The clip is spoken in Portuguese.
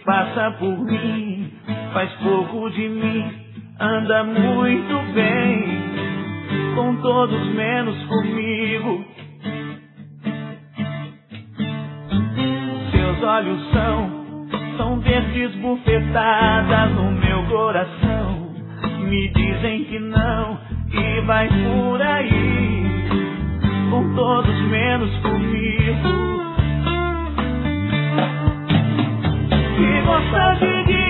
passa por mim, faz pouco de mim, anda muito bem, com todos menos comigo. Seus olhos são verdes bufetadas no meu coração, me dizem que não, e vai por aí, com todos menos comigo. Se gosta de